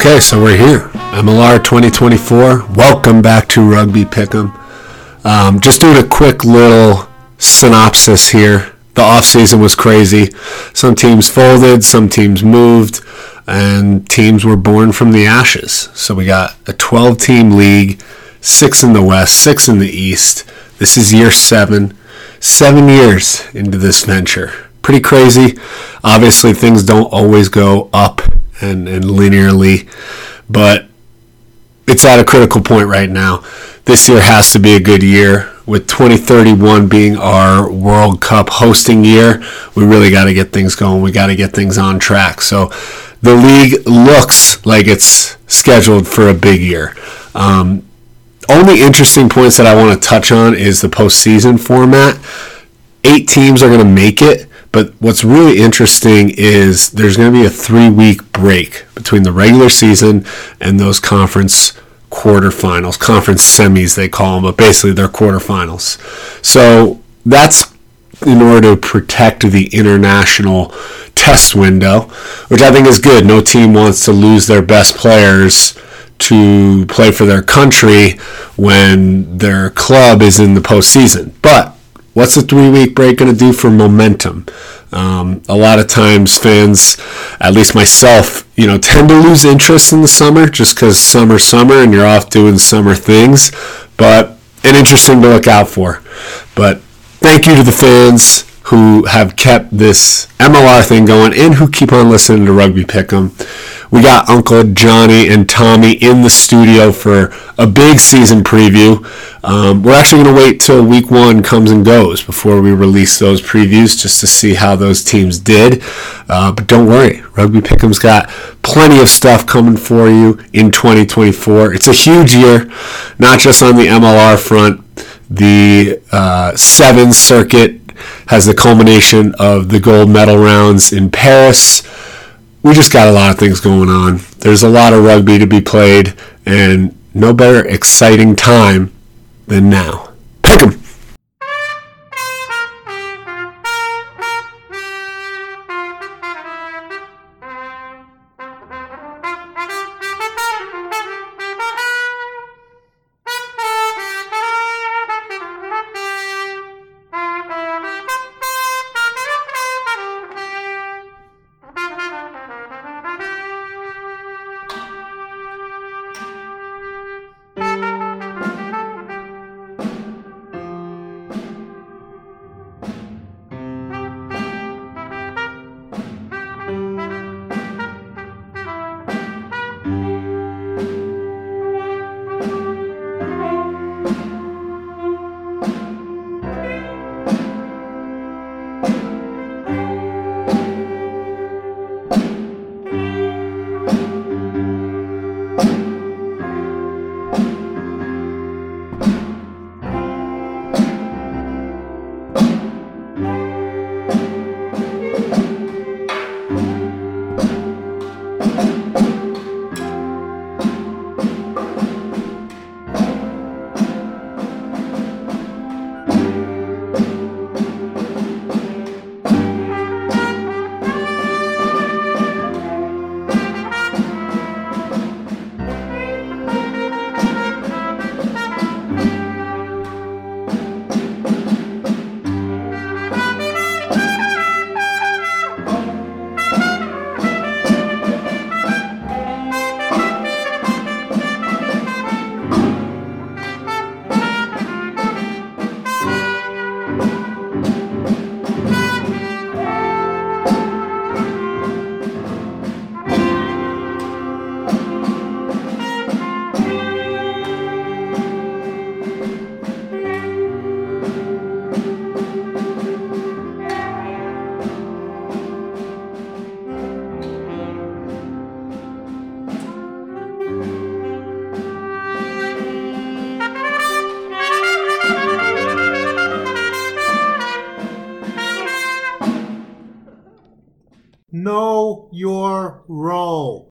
Okay, so we're here. MLR 2024. Welcome back to Rugby Pick'em. Just doing a quick little synopsis here. The offseason was crazy. Some teams folded, some teams moved, and teams were born from the ashes. So we got a 12-team league, 6 in the West, 6 in the East. This is year 7. 7 years into this venture. Pretty crazy. Obviously, things don't always go up and linearly, but it's at a critical point right now. This year has to be a good year. With 2031 being our World Cup hosting year, we really got to get things going. We got to get things on track. So the league looks like it's scheduled for a big year. Only interesting points that I want to touch on is the postseason format. 8 teams are going to make it. But what's really interesting is there's going to be a 3-week break between the regular season and those conference quarterfinals, conference semis they call them, but basically they're quarterfinals. So that's in order to protect the international test window, which I think is good. No team wants to lose their best players to play for their country when their club is in the postseason. But what's the 3-week break going to do for momentum? A lot of times fans, at least myself, tend to lose interest in the summer just because summer and you're off doing summer things. But an interesting to look out for. But thank you to the fans who have kept this MLR thing going and who keep on listening to Rugby Pick'em. We got Uncle Johnny and Tommy in the studio for a big season preview. We're actually going to wait till week 1 comes and goes before we release those previews just to see how those teams did. But don't worry, Rugby Pick'em's got plenty of stuff coming for you in 2024. It's a huge year, not just on the MLR front. The 7 circuit has the culmination of the gold medal rounds in Paris. We just got a lot of things going on. There's a lot of rugby to be played, and no better exciting time than now. Pick 'em. Know your role.